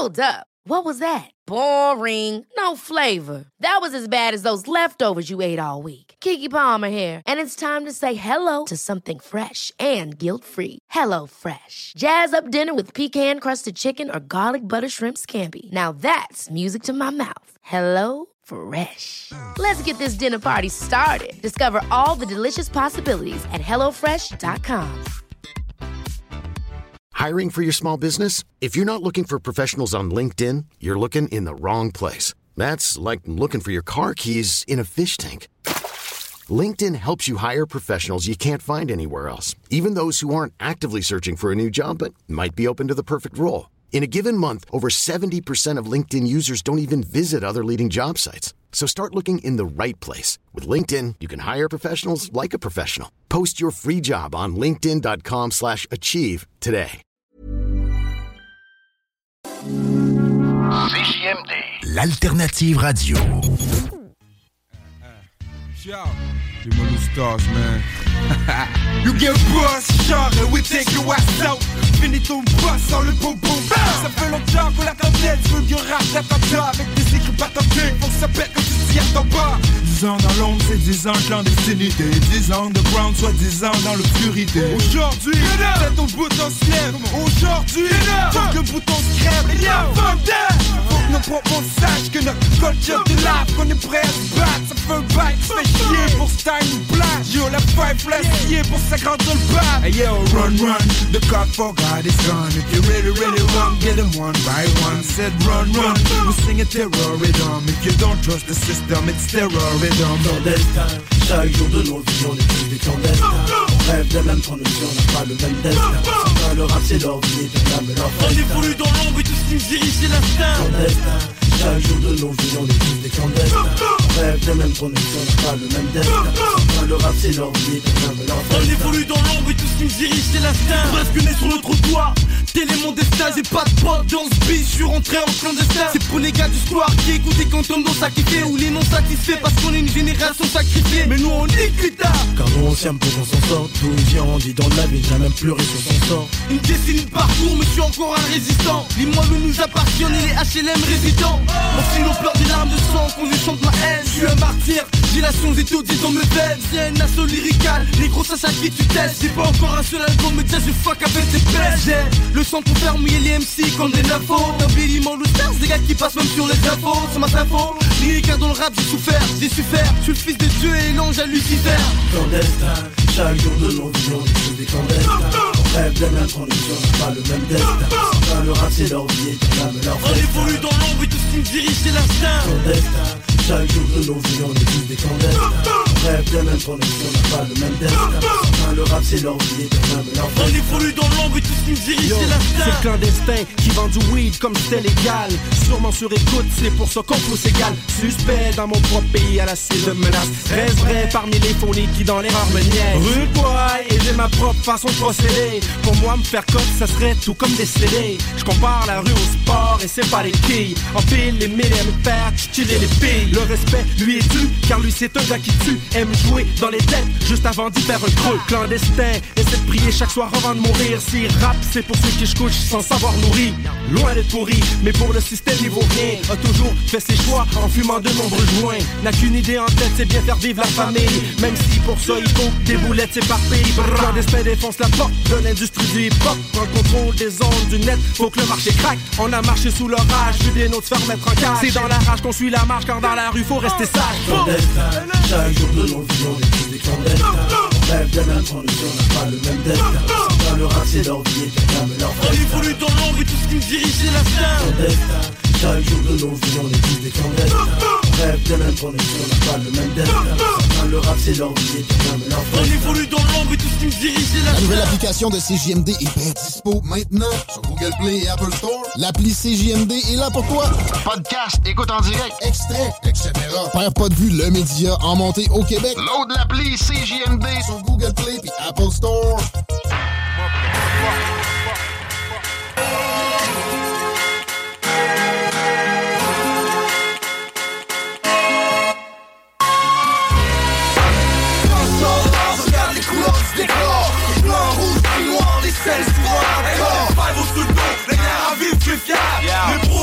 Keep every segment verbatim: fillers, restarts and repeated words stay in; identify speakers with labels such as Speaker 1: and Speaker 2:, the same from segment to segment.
Speaker 1: Hold up. What was that? Boring. No flavor. That was as bad as those leftovers you ate all week. Keke Palmer here, and it's time to say hello to something fresh and guilt-free. Hello Fresh. Jazz up dinner with pecan-crusted chicken or garlic butter shrimp scampi. Now that's music to my mouth. Hello Fresh. Let's get this dinner party started. Discover all the delicious possibilities at hello fresh dot com.
Speaker 2: Hiring for your small business? If you're not looking for professionals on LinkedIn, you're looking in the wrong place. That's like looking for your car keys in a fish tank. LinkedIn helps you hire professionals you can't find anywhere else, even those who aren't actively searching for a new job but might be open to the perfect role. In a given month, over seventy percent of LinkedIn users don't even visit other leading job sites. So start looking in the right place. With LinkedIn, you can hire professionals like a professional. Post your free job on linkedin dot com slash achieve today.
Speaker 3: C J M D, l'alternative radio.
Speaker 4: Yo, you my new stars, man. You get boss, genre, we take your ass out. Finis ton boss sans le boum boum. Ça fait longtemps qu'on l'attend tête, je veux du rap d'attentat. Avec des écrits patentés, faut que ça pète comme tu t'y attends pas. Dix ans dans l'ombre, c'est dix ans de clandestinité. Dix ans de ground, soit dix ans dans l'obscurité. Aujourd'hui, c'est ton bouton se lève. Aujourd'hui, faut que le bouton se crève. Et y'a fuck that. Faut que nos propos sachent que notre culture de lave, qu'on est prêt à se battre. Ça fait un bail qui se fait chier pour style une blague. Yo, la pipe laisse pour s'agrandir le bas. Hey yo, run, run, the cock for God is gone. If you really, really run, get them one by one. Said run, run, we sing a terror rhythm. If you don't trust the system, it's terror rhythm.
Speaker 5: Clandestin, chaque jour de nos vies, on est tous des clandestins. On rêve de même qu'on ne vit, on n'a pas le même destin. Certains le rap c'est leur vie, éternelle mais leur destin. On évolue dans l'ombre et tout ce qui nous dirige c'est l'instinct. Clandestin, chaque jour de nos vies, on est tous des clandestins. On rêve de même qu'on ne vit, on n'a pas le même destin. Certains le rap c'est leur vie, éternelle mais leur destin. On évolue dans l'ombre et tout ce qui nous dirige c'est l'instinct. Presque né sur le trottoir, tel est mon destin. J'ai pas de pote dans ce bis, je suis rentré en clandestin. C'est pour les gars du square qui écoutent et quand on nous sacrifiés ou les non satisfaits parce qu'on est une génération sacrifiée. Mais nous on nique l'État. Car nous on s'aime pour qu'on s'en sorte. Tout vient on dit dans la vie, j'ai même pleuré sur son sort. Une décennie de parcours, mais je suis encore un résistant. L'immeuble nous appartient et les H L M résidents. Mon stylo pleure des larmes de sang quand je chante ma haine. Je suis un martyr, j'ai la science et tout dit dans mes veines. C'est un assaut lyrical, les gros ça à qui tu testes. J'ai pas encore un seul album, mais déjà je fuck avec tes pèses. J'ai le sang pour faire mouiller les M C comme des nafos. T'as oublié l'immense stars, des gars qui passent même sur les infos. C'est ma info, lyricaire dans le rap j'ai souffert, j'ai su faire. Je suis le fils de Dieu et l'ange à Lucifer. Clandestin, chaque jour de nos vies on est tous des clandestins. On rêve de même qu'on est, on n'a pas le même destin. Certains le rap c'est leur vie et tout mais leur destin. On évolue dans l'ombre et tout ce qui nous dirige c'est l'instinct. Clandestin, chaque jour de nos vies on est tous des clandestins. On rêve de même qu'on est, on n'a pas le même destin. Certains le rap c'est leur vie et tout mais leur destin. On évolue dans l'ombre et tout ce qui nous dirige c'est l'instinct. C'est le clandestin qui vend du weed comme c'était légal. Sûrement sur écoute, c'est pour ça qu'on pousse égal. Suspect dans mon propre pays à la suite de menaces. Reste vrai parmi les phonies qui dans l'erreur me niaient. Rude boy, et j'ai ma propre façon de procéder. Pour moi, me faire cote, ça serait tout comme des C D. Je compare la rue au sport et c'est pas les quilles. En pile, les mille aiment faire chiller les filles. Le respect lui est dû, car lui c'est un gars qui tue. Aime jouer dans les têtes, juste avant d'y faire un creux. Clandestin, essaie de prier chaque soir avant de mourir. Si rap, c'est pour ceux qui je couche sans savoir nourrir. Loin d'être pourri, mais pour le système il vaut rien. A toujours fait ses choix en fumant de nombreux joints. N'a qu'une idée en tête, c'est bien faire vivre la famille. Même si pour ça il faut que des boulettes s'éparpillent. Clandestin défonce la porte de l'industrie du hip-hop. Prend le contrôle des ondes du net, faut que le marché craque. On a marché sous l'orage, vu des nôtres se faire mettre en cage. C'est dans la rage qu'on suit la marche, car dans la rue faut rester sage. Clandestin, chaque jour de nos vies on est tous des clandestins. On rêve de même qu'on est, on n'a pas le même destin. Certains le rap c'est leur vie et quelqu'un me leur destin. On évolue dans l'ombre et tout ce qui nous dirige c'est l'instinct. Clandestin, chaque jour de nos vies on est tous des clandestins. On rêve de même qu'on est, on n'a pas le même destin. Certains le rap c'est leur vie et quelqu'un me leur destin. On évolue dans l'ombre et tout ce qui nous dirige c'est l'instinct.
Speaker 6: La nouvelle application de C J M D est bien dispo maintenant sur Google Play et Apple Store. L'appli C J M D est là pour toi.
Speaker 2: Podcast, écoute en direct,
Speaker 6: extrait, et cetera. Perds pas de vue le média en montée au Québec.
Speaker 2: Load l'appli C J M D
Speaker 6: sur Google Play et Apple Store.
Speaker 4: Des corps, les blancs, rouges, gris, noirs, les scènes souvent hardcore. Les five au sous le dos, les nerfs à vivre, plus fiable. Les pros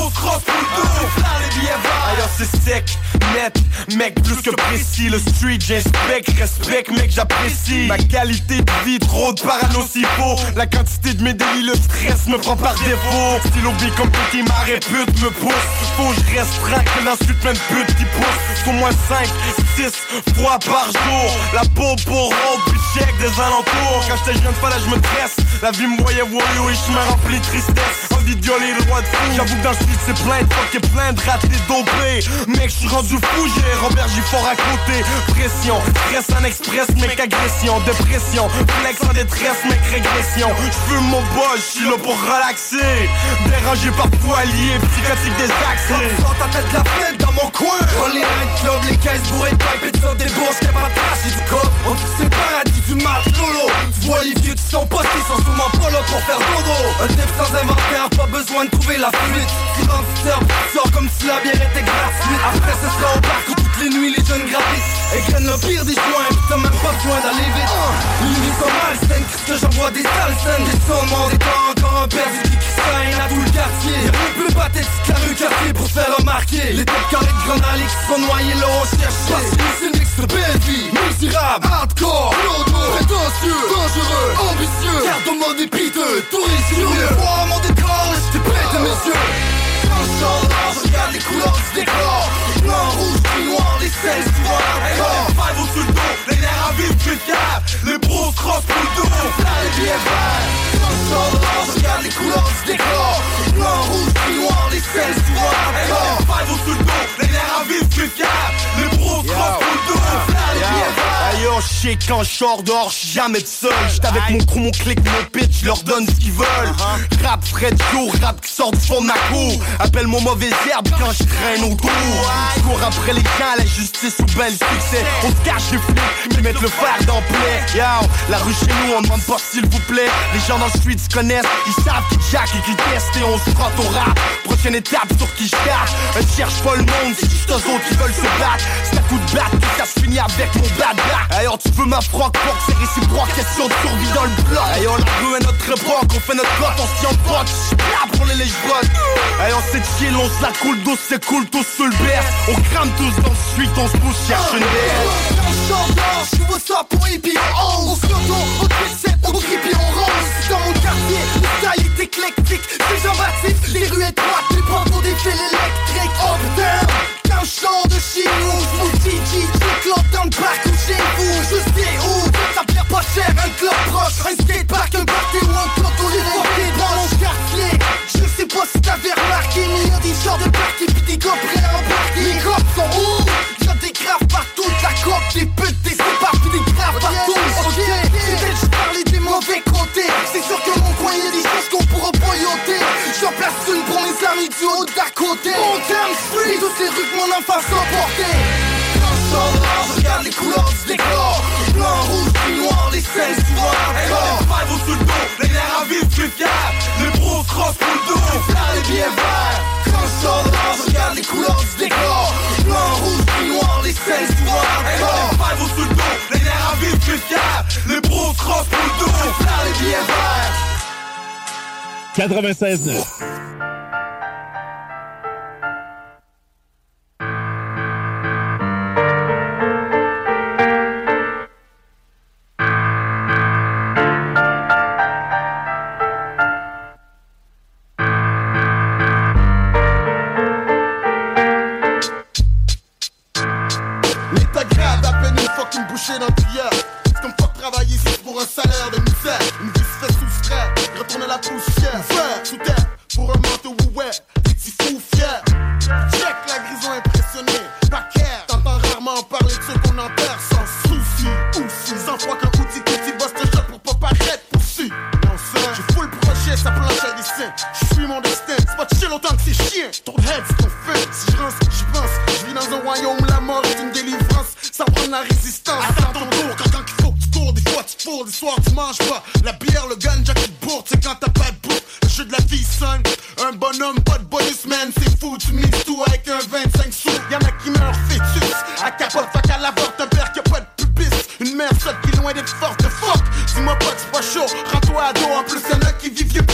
Speaker 4: sec, net, mec plus que précis. Le street j'inspecte, respecte, mec j'apprécie. Ma qualité de vie, trop de parano s'il faut. La quantité de mes délits, le stress me prend par défaut. Stylo B comme petit ma répute me pousse. Faut que je reste tranquille, ensuite plein de putes qui poussent. Faut moins cinq, six fois par jour. La peau pour robe, puis check des alentours. Quand j'étais jeune, fallait je me tresse. La vie me voyait voyou et je me remplis de tristesse. Envie de violer le roi de fou. J'avoue que dans le street c'est plein de fuck et plein de ratés dopés. Mec, j'suis rendu fou, j'ai Robert Gifford à côté. Pression, stress en express, mec, agression. Dépression, flex en détresse, mec, régression. J'fume mon boss, j'suis là pour relaxer. Dérangé par poilier, psychotique des accès.
Speaker 7: Sors ta tête la fête dans mon coin. On les reins de club, les caisses bourrées de pipe et de sang des bourses. Y'a pas de trace, du cop. On dit c'est paradis du mat, lolo. Tu vois les vieux qui sont postés, ils sont souvent pas là pour faire dodo. Un type sans inventaire, pas besoin de trouver la fuite. Silence sort, sors comme si la bière était gratuite. Après ce sera au parc où toutes les nuits les jeunes graphissent et grainent le pire des joints, pis t'as même pas besoin d'aller vite. Les nuits sont malsaines, qu'est-ce que j'envoie des sales scènes. Des saumons, des temps, encore un perdu qui saigne à tout le quartier. Y'a rien de plus pathétique qu'à rue quartier pour faire remarquer les têtes carrées de grenades qui sont noyées là on cherche. Parce que c'est une mix de belle vie, misérable, hardcore, lourd, prétentieux, dangereux, ambitieux, carte de mode et piteux, touriste curieux. Moi mon décor, j'étais prêt à mes yeux. Je regarde les couleurs du décor. Blanc, rouge, puis noir, les scènes souvent hardcore.
Speaker 4: Five au-dessus le dos, les nerfs à vivre, plus câble. Les bros crossent pour le dos.
Speaker 7: Là les billets verts. Je regarde les couleurs du décor. Blanc, rouge, puis noir, les scènes souvent hardcore.
Speaker 4: Five au-dessus le dos, les nerfs à vivre, plus câble. Les bros crossent pour le dos. Là les billets verts. Ailleurs, j'sais quand j'sors dehors, j'suis jamais seul. J'suis avec mon crew, mon clic, mon pitch, j'leur donne ce qu'ils veulent. Rap Fred Joe, rap qui sort du fond de ma cour. Appelle-moi mauvaise herbe quand je traîne autour. Je cours après les gens, la justice ou bel succès. On se cache les flics qui mettent le fer dans plaie. Yo, la rue chez nous, on demande pas s'il vous plaît. Les gens dans le street se connaissent, ils savent qui jack et qui testent et on se frotte au rap. Prochaine étape sur qui je cache. Je cherche pas le monde, c'est juste eux autres qui veulent se battre. C'est un coup de batte que ça se finit avec mon bad back. Ailleurs tu veux ma froc, pour que c'est réciproque, question de survie dans le bloc. Ailleurs la rue est notre époque, on fait notre pote, on s'y emporte. J'suis là pour les lèche-bottes. Ailleurs c'est chill, on se la coule douce, c'est cool, tous sous le berce. On crame tous dans le suite, on se pousse, cherche une baisse.
Speaker 7: J'entends, j'ouvre ça pour hippie en onze. On se retourne, on tricep, on grippe et on ronge. Dans mon quartier, le style est éclectique. C'est Jean-Baptiste, les rues étroites, les portes ont des fils électriques. Oh putain, quand je sors de chez nous, smoothie, G G, club dans le parc ou chez vous. Je sais où, ça perd pas cher, un club proche, un skatepark, un party où on plante tous les portés dans mon quartier. Je sais pas si t'avais remarqué, mais y'a des genres de parties pis des gars prêts à embarquer. Les cops sont où? Y'a des graves partout, la coque, des putes, des séparts pis des graves partout. Ok, c'est je parlais des mauvais côtés. C'est sûr que mon coin y'a des choses qu'on pourra boyoter. J'en place une pour mes amis du haut d'à côté. Mon damn street, toutes les rues que mon enfance a porté. Je regarde les couleurs du décor. Blanc, rouge, puis noir, les scènes souvent hardcore.
Speaker 4: Five au-dessus le dos, les nerfs à vivre, plus câble. Les bros crossent pour le dos.
Speaker 7: Là les billets verts. Quand je sors dehors, je regarde les couleurs du décor. Blanc, rouge, puis noir, les scènes souvent hardcore.
Speaker 4: Five au-dessus le dos, les nerfs à vivre, plus câble. Les bros crossent pour le dos.
Speaker 7: Là les billets verts.
Speaker 8: quatre-vingt-seize neuf.
Speaker 6: Dans le tuyau. C'est comme fuck travailler ici pour un salaire de misère. Une vie se fait soustraire, retourne à la poussière. Faire sous terre pour un manteau ouais, des petits fous fiers. Check la grison impressionnée, pas care. T'entends rarement parler de ceux qu'on enterre sans souci. Ouf, sans foi qu'un outil petit boss te shot pour pas paraître poursu. Non ça, j'ai full projet, ça planche à dessin. J'suis mon destin, c'est pas de chill autant que c'est chien. Trop de heads qu'on fait, si je rince, j'y pense. J'vis dans un royaume où la mort est une délivrance. Ça prend la résistance, attends ton tour. Quand, quand il faut que tu cours, des fois tu te fourres, des soirs tu manges pas. La bière, le ganja qui te bourre, c'est quand t'as pas de bouffe. Le jeu de la vie simple, un bonhomme, pas de bonus man. C'est fou, tu mises tout avec un vingt-cinq sous. Y'en a qui meurent fœtus, à capote, fait qu'à l'avorte, un père qui a pas de pubis. Une mère seule qui est loin d'être forte, fuck. Dis-moi pas que c'est pas chaud, rends-toi à dos. En plus y'en a qui vivent vieux pis reste pas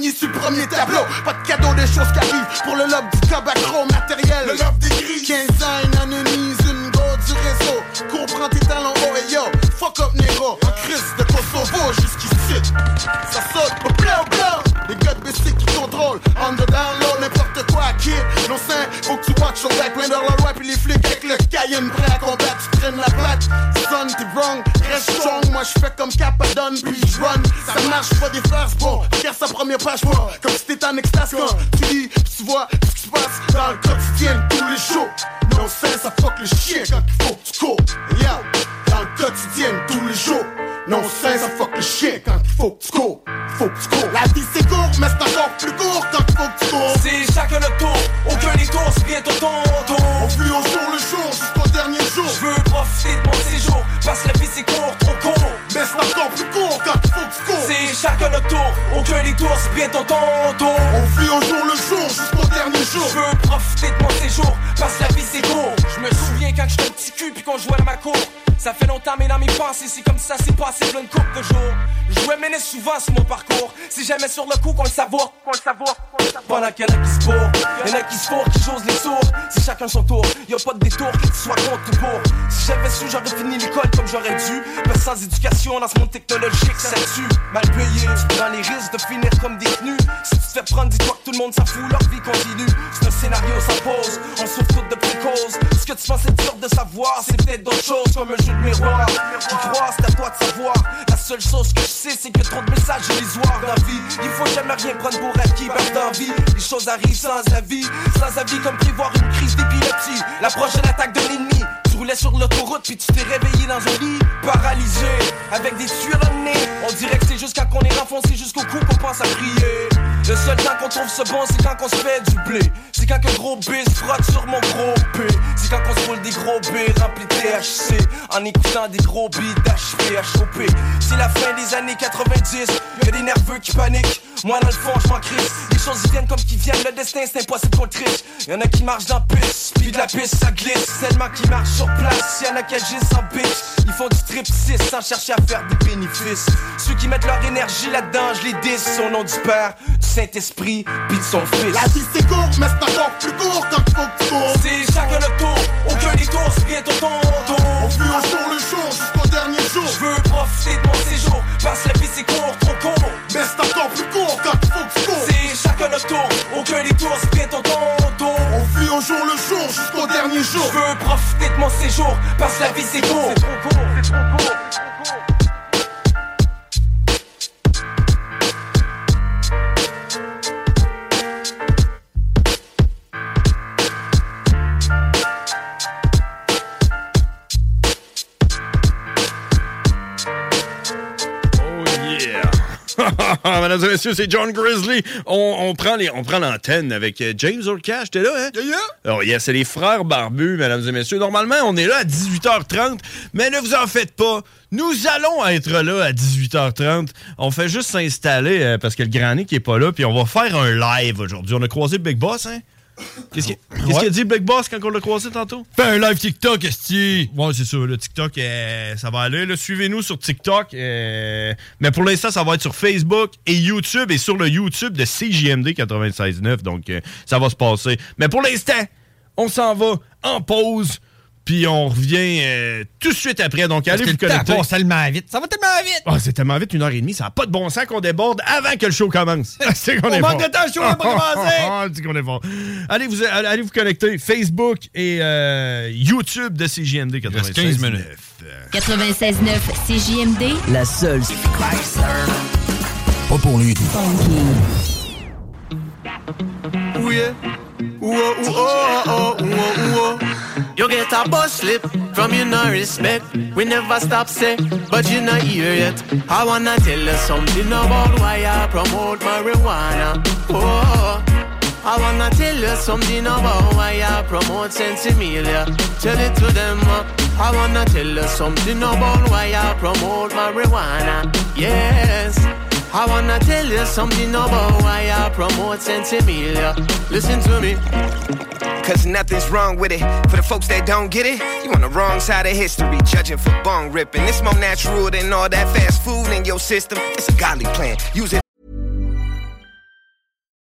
Speaker 6: pogné sur le premier tableau. Pas de cadeau, des choses qui arrivent pour le lobe du cabacro matériel. Le lobe des gris. quinze ans, une anonymise, une go du réseau. Comprends tes talents, oh et yo. Fuck up, négro. En crise de Kosovo jusqu'ici. Ça saute, au blanc, blanc. Les gars de B C qui contrôlent. On the down low, n'importe quoi, kid. Non, c'est, faut que tu watch ton back. Plein d'heures la loi, puis les flics avec le Cayenne prêt à combattre. Tu traînes la plate. Son, t'es wrong. Reste strong. Moi, j'fais comme Capadon, puis j'run. Ça marche, pas des farces, bon. Regarde sa première page, pas. Comme si t'étais en extase quand tu lis, tu vois ce qui se passe dans le quotidien tous les jours. Non, c'est, ça fuck le chien quand il faut que tu cours. Yeah, dans le quotidien tous les jours. Non, c'est, ça fuck le chien quand il faut que tu cours. Faut que tu cours. La vie c'est court, mais c'est encore plus court quand il faut que tu cours.
Speaker 8: C'est chacun notre tour, aucun détour, c'est bientôt ton tour.
Speaker 6: On vit au jour le jour, jusqu'au dernier jour.
Speaker 8: Je veux profiter de mon séjour, parce que la vie c'est court, trop court.
Speaker 6: Mais c'est encore plus court quand il faut que tu cours.
Speaker 8: C'est chacun notre tour, aucun détour, c'est bientôt ton tour.
Speaker 6: On vit au jour le jour, jusqu'au dernier jour.
Speaker 8: Je veux profiter de mon séjour, parce que la vie c'est court. Je me souviens quand j'étais un petit cul puis qu'on jouait dans ma cour. Ça fait longtemps mais dans mes pensées c'est comme ça c'est passé plein de couple de jours. Je jouais mener souvent sur mon parcours. Si jamais sur le coup qu'on le savoure, qu'on le savoure, qu'on le savoure. Pendant qu'il y en a qui se bourrent, y'en a qui se fourrent, qui josent les sourds. C'est chacun son tour, y'a pas de détour, que tu sois contre ou pour. Si j'avais su j'aurais fini l'école comme j'aurais dû. Mais sans éducation dans ce monde technologique ça tue. Mal payé, tu prends les risques de finir comme détenu. Si tu te fais prendre, dis-toi que tout le monde s'en fout, leur vie continue. C'est un scénario sans pause, on souffre toutes de précauses. Ce que tu penses être dur de savoir, c'est peut-être d'autres choses comme un jeu de miroir. Tu crois, c'est à toi de savoir. La seule chose que je sais, c'est que trop de messages illusoires dans la vie. Il faut jamais rien prendre pour acquis, perdre d'envie. Les choses arrivent sans avis, sans avis comme prévoir une crise d'épilepsie. La prochaine attaque de l'ennemi. Tu roulais sur l'autoroute puis tu t'es réveillé dans un lit paralysé, avec des tuyaux dans le nez. On dirait que c'est juste quand on est renfoncé jusqu'au cou qu'on pense à prier. Le seul temps qu'on trouve ce bon, c'est quand on se fait du blé. C'est quand un gros B se frotte sur mon gros P. C'est quand on se roule des gros B remplis de T H C en écoutant des gros beats d'H P H O P. C'est la fin des années quatre-vingt-dix, y'a des nerveux qui paniquent. Moi dans le fond je m'en crisse. Les choses y viennent comme qu'ils viennent, le destin c'est impossible qu'on le triche. Y'en a qui marchent dans la piste, puis de la piste ça glisse. Tellement qui marchent sur place, y'en a qui agissent en bitch. Ils font du trip six sans chercher à faire des bénéfices. Ceux qui mettent leur énergie là-dedans, je les dis au nom du Père, du Saint-Esprit, puis de son Fils.
Speaker 6: La vie c'est court, mais c'est encore plus court quand il faut que tu cours.
Speaker 8: C'est chacun notre tour, aucun détour, c'est bientôt ton tour.
Speaker 6: On vit au jour le jour, jusqu'au dernier jour.
Speaker 8: Je veux profiter de mon séjour, parce que la vie c'est court, trop court.
Speaker 6: Mais c'est encore plus court quand il faut que tu cours.
Speaker 8: C'est chacun notre tour, aucun détour, c'est bientôt ton tour.
Speaker 6: On vit au jour le jour, jusqu'au dernier jour.
Speaker 8: Je veux profiter de mon séjour, parce que la vie c'est court. C'est trop court, c'est trop court, c'est trop court.
Speaker 9: Mesdames et messieurs, c'est John Grizzly. On, on prend les, on prend l'antenne avec James Orcash. T'es là, hein?
Speaker 6: Yeah, yeah.
Speaker 9: Alors, yeah, c'est les frères barbus, mesdames et messieurs. Normalement, on est là à dix-huit heures trente, mais ne vous en faites pas. Nous allons être là à dix-huit heures trente. On fait juste s'installer euh, parce que le Grand Nick est pas là, puis on va faire un live aujourd'hui. On a croisé Big Boss, hein? Qu'est-ce qu'il ouais. qu a dit Big Boss quand on l'a croisé tantôt?
Speaker 10: Fais un live TikTok, esti!
Speaker 9: Ouais, c'est ça, le TikTok, euh, ça va aller. Là. Suivez-nous sur TikTok. Euh, mais pour l'instant, ça va être sur Facebook et YouTube et sur le YouTube de C J M D quatre-vingt-seize neuf. Donc, euh, ça va se passer. Mais pour l'instant, on s'en va en pause. Puis on revient euh, tout de suite après. Donc, allez vous connecter.
Speaker 10: Ça passe tellement vite. Ça va tellement vite.
Speaker 9: Oh, c'est tellement vite, une heure et demie. Ça n'a pas de bon sens qu'on déborde avant que le show commence. C'est qu'on
Speaker 10: on
Speaker 9: est
Speaker 10: manque
Speaker 9: fort.
Speaker 10: de temps, le show n'est pas commencé.
Speaker 9: On dit qu'on est fort. Allez vous, allez vous connecter. Facebook et euh, YouTube de C J M D quatre-vingt-seize minutes.
Speaker 11: quatre-vingt-seize neuf C J M D.
Speaker 12: La seule.
Speaker 3: Pas pour lui.
Speaker 7: Ooh yeah. Ooh oh ooh oh oh ooh oh oh. You get a bus slip from you no respect. We never stop say, but you not here yet. I wanna tell you something about why I promote marijuana. Oh, I wanna tell you something about why I promote Sensimilia. Tell it to them. Uh, I wanna tell you something about why I promote marijuana. Yes. I wanna tell you something about why I promote Sensimilia. Listen to me.
Speaker 13: Cause nothing's wrong with it. For the folks that don't get it, you on the wrong side of history, judging for bong ripping. It's more natural than all that fast food in your system. It's a godly plan. Use it.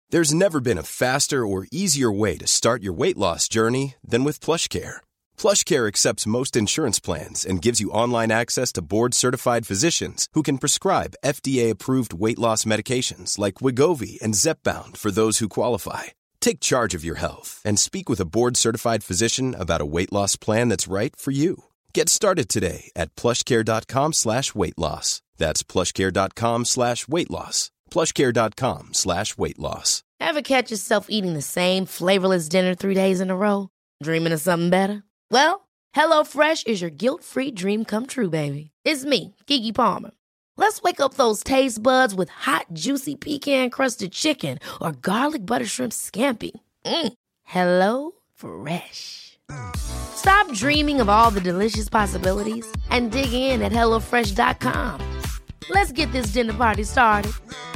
Speaker 12: There's never been a faster or easier way to start your weight loss journey than with PlushCare. PlushCare accepts most insurance plans and gives you online access to board-certified physicians who can prescribe F D A-approved weight loss medications like Wegovy and Zepbound for those who qualify. Take charge of your health and speak with a board-certified physician about a weight loss plan that's right for you. Get started today at plushcare.com slash weight loss. That's plushcare.com slash weight loss. plushcare.com slash weight loss.
Speaker 1: Ever catch yourself eating the same flavorless dinner three days in a row? Dreaming of something better? Well, HelloFresh is your guilt-free dream come true, baby. It's me, Keke Palmer. Let's wake up those taste buds with hot, juicy pecan-crusted chicken or garlic butter shrimp scampi. Mm. Hello Fresh. Stop dreaming of all the delicious possibilities and dig in at hello fresh dot com. Let's get this dinner party started.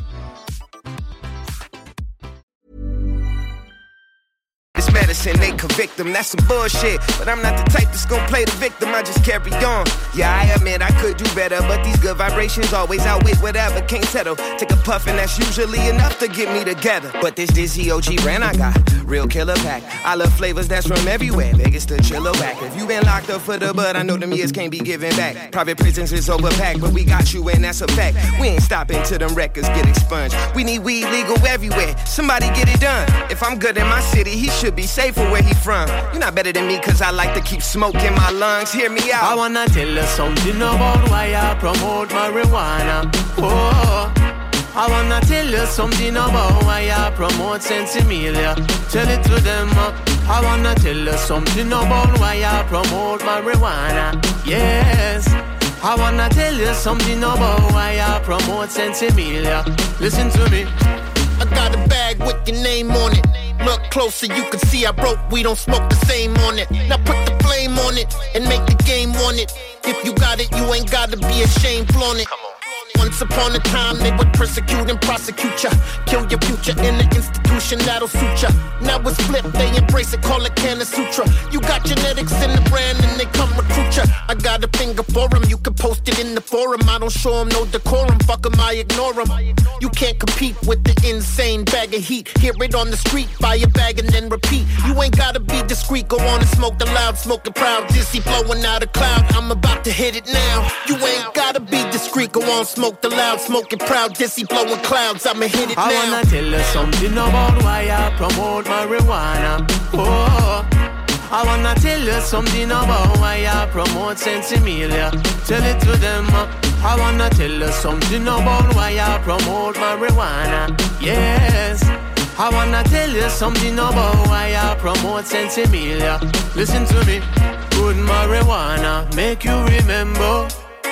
Speaker 13: This medicine, they convict them, that's some bullshit. But I'm not the type that's gonna play the victim, I just carry on. Yeah, I admit I could do better, but these good vibrations always outweigh whatever. Can't settle, take a puff and that's usually enough to get me together. But this Dizzy O G brand I got, real killer pack. I love flavors that's from everywhere, Vegas to Chilliwack. If you been locked up for the bud, I know them years can't be given back. Private prisons is overpacked, but we got you and that's a fact. We ain't stopping till them records get expunged. We need weed legal everywhere, somebody get it done. If I'm good in my city, he should be safer where he from. You're not better than me cause I like to keep smoke in my lungs. Hear me out.
Speaker 14: I wanna tell you something about why I promote marijuana. Oh, I wanna tell you something about why I promote Sensimilia. Tell it to them. I wanna tell you something about why I promote marijuana. Yes, I wanna tell you something about why I promote Sensimilia. Listen to me.
Speaker 15: I got a bag with your name on it. Look closer, you can see I broke, we don't smoke the same on it. Now put the flame on it and make the game want it. If you got it, you ain't gotta be ashamed, flaunt it. Once upon a time, they would persecute and prosecute ya. Kill your future in the institution, that'll suit ya. Now it's flipped, they embrace it, call it Kana Sutra. You got genetics in the brand and they come recruit ya. I got a finger for them, you can post it in the forum. I don't show them no decorum, fuck them, I ignore them. You can't compete with the insane bag of heat. Hear it on the street, buy a bag and then repeat. You ain't gotta be discreet, go on and smoke the loud, smoke the proud. Dizzy blowing out a cloud, I'm about to hit it now. You ain't gotta be discreet, go on, smoke the loud, smoke it proud. Dizzy blowing clouds, I'ma hit it
Speaker 14: I
Speaker 15: now.
Speaker 14: I wanna tell you something about why I promote marijuana. Oh, I wanna tell you something about why I promote Sensimilia. Tell it to them. I wanna tell you something about why I promote marijuana. Yes, I wanna tell you something about why I promote Sensimilia. Listen to me. Good marijuana make you remember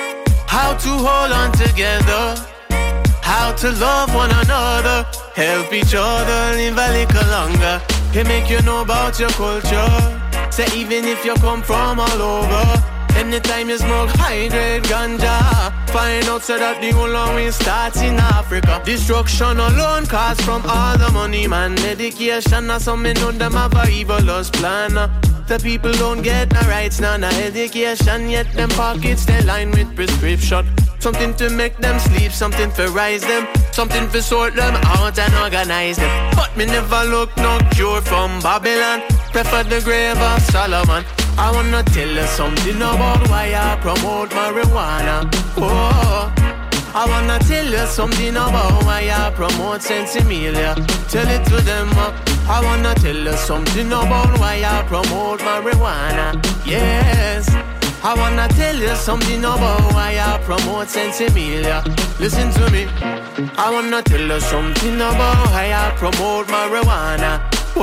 Speaker 14: how to hold on together, how to love one another, help each other live a little longer. It make you know about your culture. Say even if you come from all over, anytime you smoke high-grade ganja, find out so that the whole way starts in Africa. Destruction alone costs from all the money, man. Medication or something, know them have a evilous plan. The people don't get no rights, no, no education, yet them pockets they line with prescription. Something to make them sleep, something to rise them, something to sort them out and organize them. But me never look no cure from Babylon, prefer the grave of Solomon. I wanna tell you something about why I promote marijuana. Oh, I wanna tell you something about why I promote Sensimilia. Tell it to them. I wanna tell you something about why I promote marijuana. Yes, I wanna tell you something about why I promote Sensimilia. Listen to me. I wanna tell you something about why I promote marijuana.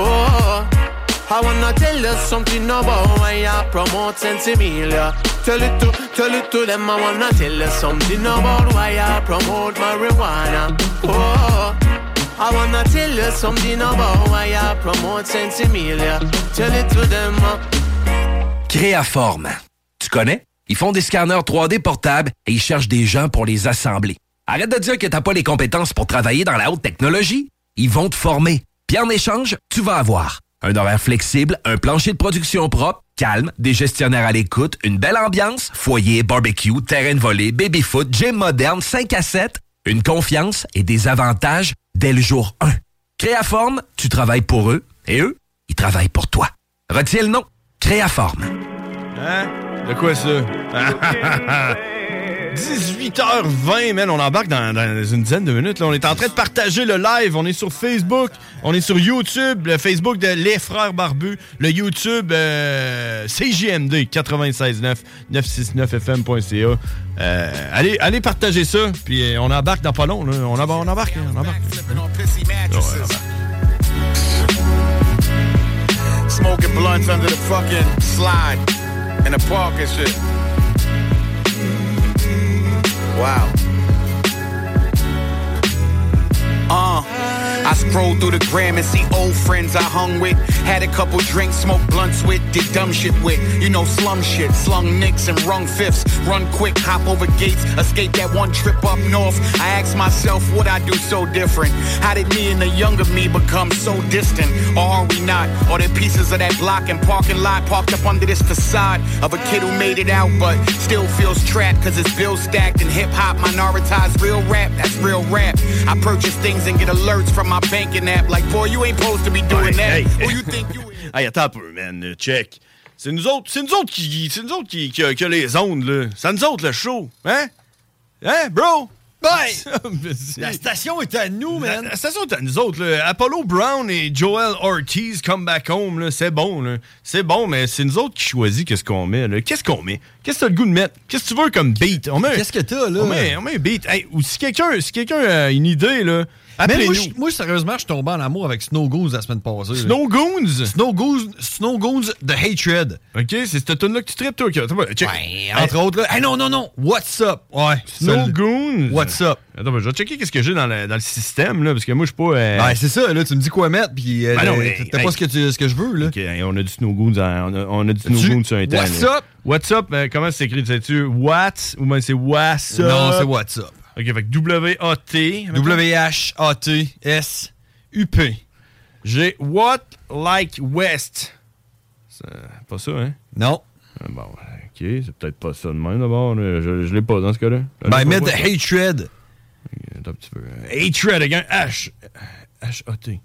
Speaker 14: Oh, I wanna tell you something about why I promote Sensimilia. Tell it to, tell it to them. I wanna tell you something about why I promote marijuana. Oh, I wanna tell you something about why I promote Sensimilia. Tell it to them.
Speaker 16: Créaform. Tu connais? Ils font des scanners trois D portables et ils cherchent des gens pour les assembler. Arrête de dire que t'as pas les compétences pour travailler dans la haute technologie. Ils vont te former. Puis en échange, tu vas avoir un horaire flexible, un plancher de production propre, calme, des gestionnaires à l'écoute, une belle ambiance, foyer, barbecue, terrain de volley, baby-foot, gym moderne, cinq à sept, une confiance et des avantages dès le jour un. Créaforme, tu travailles pour eux, et eux, ils travaillent pour toi. Retiens le nom, Créaforme.
Speaker 9: Hein? De quoi ça? dix-huit heures vingt, man, on embarque dans, dans une dizaine de minutes. Là. On est en train de partager le live. On est sur Facebook, on est sur YouTube, le Facebook de Les Frères Barbus, le YouTube euh, C J M D quatre-vingt-seize neuf, neuf cent soixante-neuf F M point C A. Euh, allez, allez partager ça, puis euh, on embarque dans pas long. Là. On, embarque, on embarque, on embarque. Oh, ouais,
Speaker 17: Smoking blunts under the fucking slide in the park and shit. Wow. Uh, I scroll through the gram and see old friends I hung with. Had a couple drinks, smoked blunts with, did dumb shit with. You know, slum shit, slung nicks and rung fifths. Run quick, hop over gates, escape that one trip up north. I ask myself, what I do so different? How did me and the younger me become so distant? Or are we not? Are there pieces of that block and parking lot parked up under this facade of a kid who made it out but still feels trapped cause his bills stacked in hip-hop minoritized real rap? That's real rap. I purchase things and get alerts from my banking app like, boy, you ain't supposed to be doing
Speaker 9: hey,
Speaker 17: that.
Speaker 9: Hey,
Speaker 17: Who you think you is?
Speaker 9: Hey, attends un peu, man. Check. C'est nous autres, c'est nous autres qui, c'est nous autres qui, qui, qui a les ondes, là. C'est nous autres, le show. Hein? Hein, bro?
Speaker 10: Ouais! La station est à nous, man!
Speaker 9: La, la station est à nous autres, là. Apollo Brown et Joel Ortiz, Come Back Home, là. C'est bon, là. C'est bon, mais c'est nous autres qui choisissons qu'est-ce qu'on met, là. Qu'est-ce qu'on met? Qu'est-ce que t'as le goût de mettre? Qu'est-ce que tu veux comme beat? On met,
Speaker 10: Qu'est-ce que t'as, là?
Speaker 9: On met, on met un beat. Hey, ou si quelqu'un, si quelqu'un a une idée, là.
Speaker 10: Mais moi, moi, sérieusement, je suis tombé en amour avec Snow Goons la semaine passée.
Speaker 9: Snow Goons?
Speaker 10: Snow Goons, Snow Goons The Hatred.
Speaker 9: OK, c'est cette tune là que tu traites, toi. Check.
Speaker 10: Ouais, entre hey. autres, là. Hey, non, non, non. What's up? Ouais.
Speaker 9: Snow Goons?
Speaker 10: What's up?
Speaker 9: Attends, ben, je vais checker qu'est-ce que j'ai dans le, dans le système, là, parce que moi, je suis pas... Euh...
Speaker 10: Ben, c'est ça, là. Tu me dis quoi mettre, puis euh, ben non, hey, t'as hey. pas ce que, tu, ce que je veux, là.
Speaker 9: OK, hey, on a du Snow Goons, on a, on a du Snow Goons sur un temps.
Speaker 10: What's up?
Speaker 9: What's up? Euh, comment c'est écrit? Sais-tu What? Ou bien c'est What's up?
Speaker 10: Non, c'est What's up.
Speaker 9: OK, fait que W A T.
Speaker 10: W H A T S U P.
Speaker 9: J'ai What Like West. C'est pas ça, hein?
Speaker 10: Non.
Speaker 9: Bon, OK, c'est peut-être pas ça de même, d'abord. Je, je l'ai pas dans ce cas-là.
Speaker 10: Ben, mets The Hatred.
Speaker 9: Attends un petit peu. Hatred avec un H. H A T.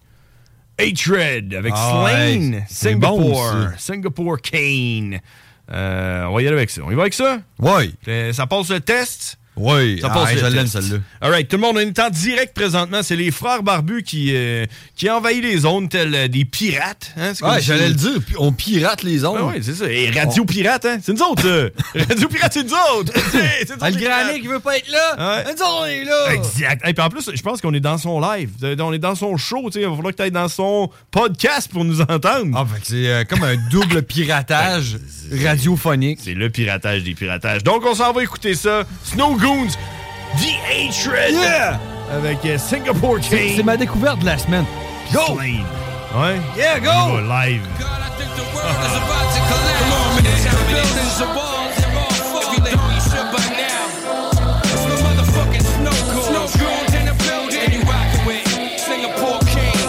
Speaker 9: Hatred avec ah, Slain. Ouais, Singapore. Bon, Singapore Kane. Euh, on va y aller avec ça. On y va avec ça?
Speaker 10: Oui.
Speaker 9: Ça passe le test?
Speaker 10: Oui,
Speaker 9: ça passe
Speaker 10: ah, je l'aime celle-là.
Speaker 9: All right, tout le monde, on est en direct présentement. C'est les frères barbus qui, euh, qui envahissent les zones tels euh, des pirates. Hein,
Speaker 10: ouais, j'allais le dire. On pirate les zones.
Speaker 9: Ah oui, c'est ça. Et Radio Pirate, hein? C'est nous autres, là. Radio Pirate, c'est nous autres. C'est, c'est
Speaker 10: le granit qui veut pas être là. Ouais. Nous autres, on est là.
Speaker 9: Exact. Et puis en plus, je pense qu'on est dans son live. On est dans son show. Il va falloir que tu ailles dans son podcast pour nous entendre.
Speaker 10: Ah, fait que c'est euh, comme un double piratage radiophonique.
Speaker 9: C'est le piratage des piratages. Donc, on s'en va écouter ça. Snow Goons, The Hatred,
Speaker 10: yeah!
Speaker 9: Avec uh, Singapore Kane.
Speaker 10: C'est, c'est ma découverte de la semaine.
Speaker 9: Go! Slain. Ouais?
Speaker 10: Yeah, go!
Speaker 9: On va live. God, I think the world uh-huh. is about to collapse. Come on, man. The buildings, the walls, they're all falling. Everything we should by now. It's the motherfucking Snow Goons. Snow Goons in the building. And you rockin' with Singapore Kane.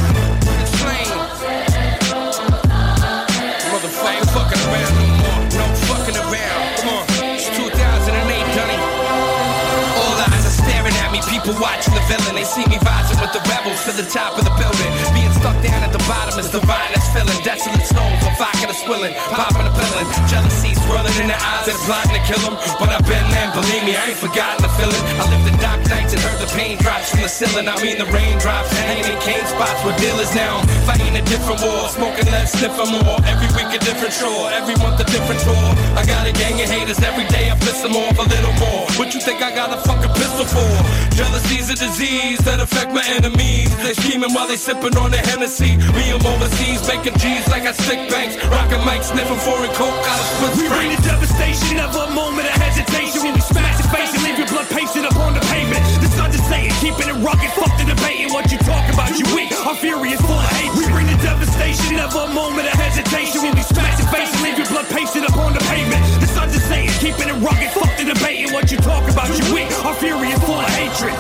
Speaker 9: Slain. Motherfucker, ain't fucking around no more. No fucking around. Come on. It's two thousand eight, Dunny. People watching the villain, they see me rising with the rebels to the top of the building. Being stuck down at the bottom is the violence feeling. Desolate snows, I'm vodka to swilling, popping a pillin'. Jealousy swirling in their eyes, they're plotting to kill them. But I've been there, believe me, I ain't forgotten the feeling. I lived the dark nights and heard the pain drops from the ceiling. I mean the raindrops, hanging in cane spots with dealers now. Fighting a different war, smoking less, sniffing more. Every week a different chore, every month a different tour. I got a gang of haters, every day I piss them off a little more. What you think I got a fucking pistol for? Jealousy's a disease that affect my enemies. They scheming while they sipping on the Hennessy. Me, I'm overseas, making G's like I stick banks. Rockin' mics, sniffing foreign coke out of Swiss
Speaker 18: We bring the devastation, never a moment of hesitation. When we smash your face and leave your blood pasted up on the pavement. The sun's just saying, keeping it rugged, fuck the debating. What you talk about, you weak, our fury is full of hate. We bring the devastation, never a moment of hesitation. When we smash your face and leave your blood pasted up on the pavement. The sun's just saying, keeping it rugged, fuck the debating. What you talk about, you weak, our fury is full of hatred.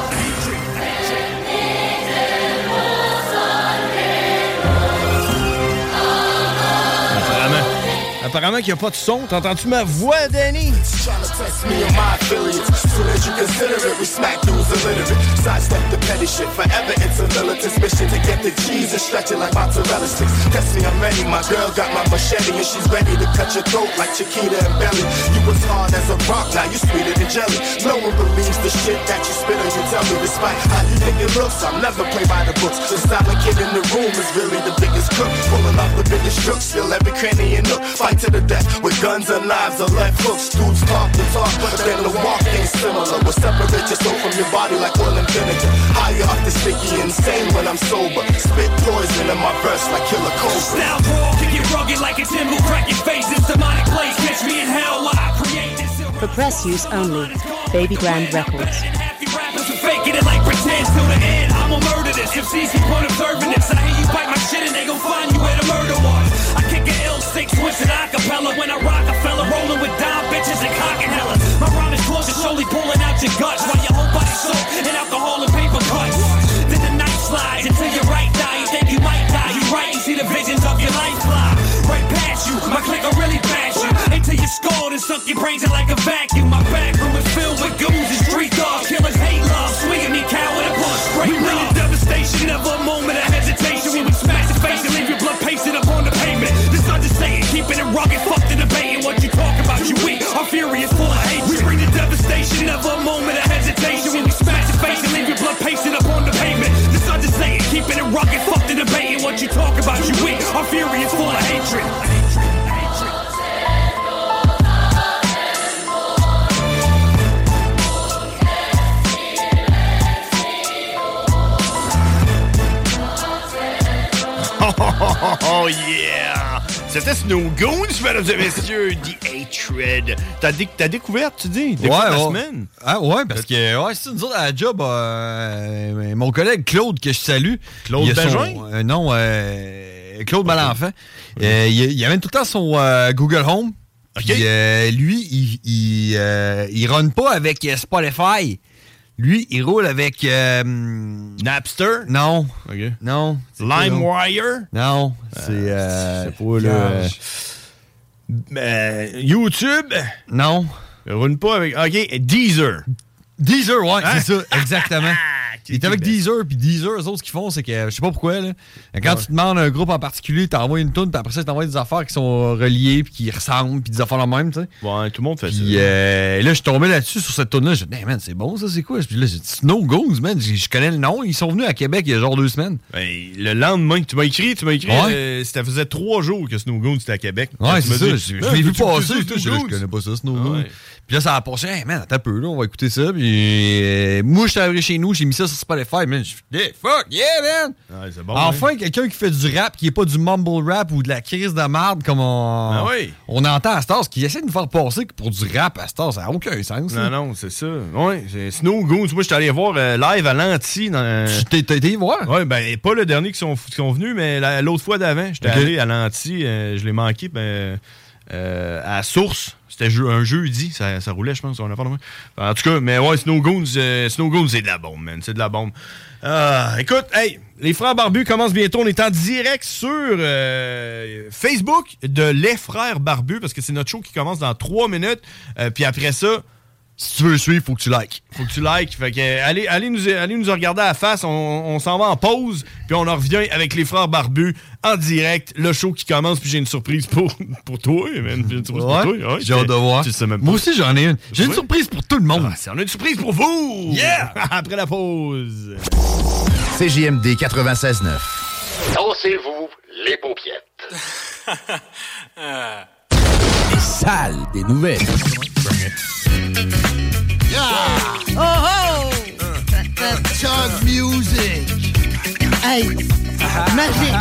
Speaker 9: Apparemment qu'il n'y a pas de son. T'entends-tu ma voix, Danny?
Speaker 19: Soon as you consider it, we smack dudes illiterate. Sidestep the petty shit, forever it's a militant mission to get
Speaker 6: the cheese and stretch it like mozzarella sticks. Test me, I'm ready. My girl got my machete and she's ready to cut your throat like Chiquita and Belly. You was hard as a rock, now you sweeter than jelly. No one believes the shit that you spit on your tummy. Despite how you think it looks, I'll never play by the books. The silent kid in the room is really the biggest crook. Pulling off the biggest crooks, fill every cranny and nook. Fight to the death with guns and knives or left hooks. Dudes talk the talk, but then the walk ain't similar. We'll separate your soul from your body like oil and vinegar. High off the sticky, insane when I'm sober. Spit poison in my breast like Killer Cobra.
Speaker 18: Style raw, kick it rugged like a timber, crack your face. It's demonic place, catch me in hell while I create this.
Speaker 19: For press use only, Baby Grand Records.
Speaker 18: Faking it like pretend till the end. I'ma murder this. M Cs keep on observing this. I hear you bite my shit and they gon' find you where the murder was. I kick an L six twisted acapella when I rock a fella rolling with dime bitches and cock and hella. My rhyme is close to slowly pulling out your guts while your whole body soaked in alcohol and paper cuts. Then the night slides until your right die. You think you might die. You right. You see the visions of your life fly right past you. My click will really bash you until you're scored and sunk your brains in like a vacuum. My back room is filled with goons and street dogs. Killers hate love. Swinging me coward and pull straight. We bring the devastation, never a moment of hesitation. When we smash the face and leave your blood pasted up on the pavement. This understating, keeping it rugged, fucked and debating. What you talk about, you weak. Our fury is full of hate. We bring the devastation, never a moment of hesitation. When we smash the face and leave your blood pasted up on the pavement. This understating, keeping it rugged, fucked and debating. What you talk about, you weak. Our fury is full of hatred.
Speaker 9: Oh yeah! C'était Snow Goons, mesdames et messieurs, The Hatred. T'as, dé- t'as découvert, tu dis?
Speaker 10: Ouais,
Speaker 9: la
Speaker 10: ouais.
Speaker 9: semaine?
Speaker 10: Ah ouais, parce que ouais, c'est nous autres à la job, euh, mon collègue Claude, que je salue.
Speaker 9: Claude Benjamin?
Speaker 10: Euh, non, euh, Claude okay. Malenfant. Euh, il, il amène tout le temps son euh, Google Home.
Speaker 9: Okay.
Speaker 10: Puis, euh, lui, il, il, euh, il run pas avec Spotify. Lui, il roule avec... Euh,
Speaker 9: Napster?
Speaker 10: Non.
Speaker 9: Okay.
Speaker 10: Non.
Speaker 9: LimeWire?
Speaker 10: Non. C'est... Euh,
Speaker 9: c'est pas le... Euh, YouTube?
Speaker 10: Non.
Speaker 9: Il roule pas avec... OK, Deezer.
Speaker 10: Deezer, ouais,
Speaker 9: hein?
Speaker 10: c'est ça, exactement. Il est avec Deezer, puis Deezer, eux autres, ce qu'ils font, c'est que, je sais pas pourquoi, là, quand ouais. tu demandes un groupe en particulier, t'envoies une toune, puis après ça, t'envoies des affaires qui sont reliées, puis qui ressemblent, puis des affaires la même, tu sais.
Speaker 9: Ouais, tout le monde fait
Speaker 10: puis,
Speaker 9: ça.
Speaker 10: Puis euh, là, je suis tombé là-dessus, sur cette toune-là, je me suis dit, hey, man, c'est bon, ça, c'est quoi? Puis là, j'ai dit, Snow Goons, man, je connais le nom, ils sont venus à Québec il y a genre deux semaines.
Speaker 9: Ben, le lendemain, tu m'as écrit, tu m'as écrit,
Speaker 10: ouais.
Speaker 9: euh, ça faisait trois jours que Snow Goons était à Québec.
Speaker 10: Ouais, c'est ça,
Speaker 9: dit,
Speaker 10: je, je l'ai vu passer,
Speaker 9: je,
Speaker 10: je connais pas ça, Snow Goons. Puis là, ça a passé, hey man, attends un peu, là, on va écouter ça. Puis euh, moi, je suis arrivé chez nous, j'ai mis ça sur Spotify, man. Je suis hey, fuck, yeah, man!
Speaker 9: Ouais, c'est bon,
Speaker 10: enfin,
Speaker 9: hein?
Speaker 10: Quelqu'un qui fait du rap, qui est pas du mumble rap ou de la crise de merde comme on,
Speaker 9: ah oui.
Speaker 10: on entend à Stars, qui essaie de nous faire passer pour du rap à Stars. Ça n'a aucun sens.
Speaker 9: Non, là. non, c'est ça. Ouais, c'est Snow Goons. Moi, je suis allé voir euh, live à l'Anti. Dans...
Speaker 10: Tu t'es allé voir?
Speaker 9: Ouais, ben, pas le dernier qui sont, qui sont venus, mais la, l'autre fois d'avant, j'étais okay. allé à l'Anti. Euh, je l'ai manqué, ben. Euh, à Source, c'était un jeudi, ça, ça roulait, je pense. On a pas de... En tout cas, mais ouais, Snow Goons, euh, Snow Goons, c'est de la bombe, man. C'est de la bombe. Euh, écoute, hey, les Frères Barbus commencent bientôt. On est en direct sur euh, Facebook de Les Frères Barbus parce que c'est notre show qui commence dans trois minutes. Euh, puis après ça,
Speaker 10: si tu veux le suivre, faut que tu likes.
Speaker 9: Faut que tu likes. Fait que, euh, allez, allez, nous, allez nous regarder à la face. On, on s'en va en pause. Puis on en revient avec les Frères Barbus en direct. Le show qui commence. Puis j'ai une surprise pour, pour toi. Man. J'ai une surprise
Speaker 10: ouais,
Speaker 9: pour toi. Ouais,
Speaker 10: j'ai hâte de voir. Moi aussi, j'en ai une. J'ai
Speaker 9: ouais.
Speaker 10: une surprise pour tout le monde.
Speaker 9: Ah, on a une surprise pour vous.
Speaker 10: Yeah!
Speaker 9: Après la pause.
Speaker 3: C J M D quatre-vingt-seize neuf.
Speaker 20: Dansez-vous les paupiettes.
Speaker 3: Les salles des nouvelles.
Speaker 7: Yeah! Oh ho! That's Chug music! Hey! Magic!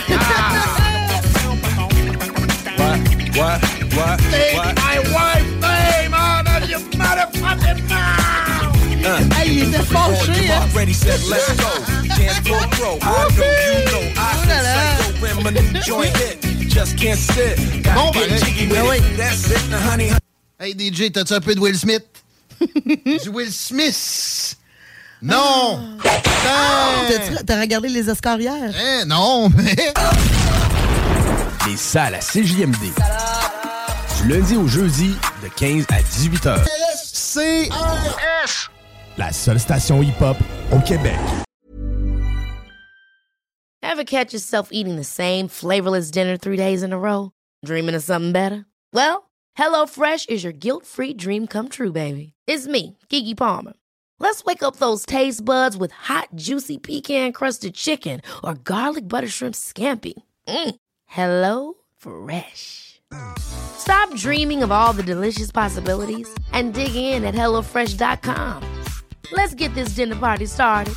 Speaker 3: What? What? What?
Speaker 7: Take
Speaker 3: what?
Speaker 7: my wife's name out of your motherfucking mouth! Uh, hey, il était fâché, hein?
Speaker 17: Ready, set, let's go. Dance floor pro. I know you know. I can say when my new joint hit. Just can't sit.
Speaker 7: Bon, ben,
Speaker 17: jiggy with
Speaker 7: oui.
Speaker 17: it. That's it, now, honey.
Speaker 7: Hey, D J, t'as-tu un peu de Will Smith? Du Will Smith! Non!
Speaker 21: T'as, t'as regardé les Oscars hier?
Speaker 7: Eh, non, mais...
Speaker 3: Les salles à C J M D. Du lundi au jeudi, de quinze à dix-huit heures.
Speaker 7: C R S!
Speaker 3: La seule station hip-hop au Québec.
Speaker 1: Ever catch yourself eating the same flavorless dinner three days in a row? Dreaming of something better? Well, HelloFresh is your guilt-free dream come true, baby. It's me, Keke Palmer. Let's wake up those taste buds with hot, juicy pecan-crusted chicken or garlic butter shrimp scampi. Mm. Hello Fresh. Stop dreaming of all the delicious possibilities and dig in at hello fresh dot com. Let's get this dinner party started.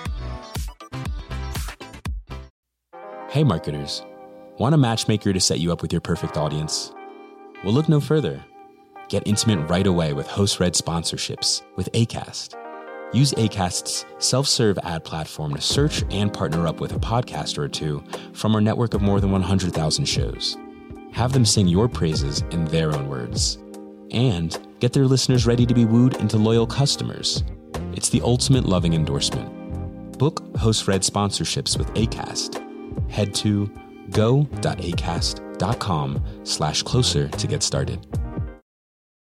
Speaker 5: Hey marketers, want a matchmaker to set you up with your perfect audience? Well, look no further. Get intimate right away with host-read sponsorships with Acast. Use Acast's self-serve ad platform to search and partner up with a podcaster or two from our network of more than one hundred thousand shows. Have them sing your praises in their own words. And get their listeners ready to be wooed into loyal customers. It's the ultimate loving endorsement. Book host-read sponsorships with Acast. Head to go.acast.com slash closer to get started.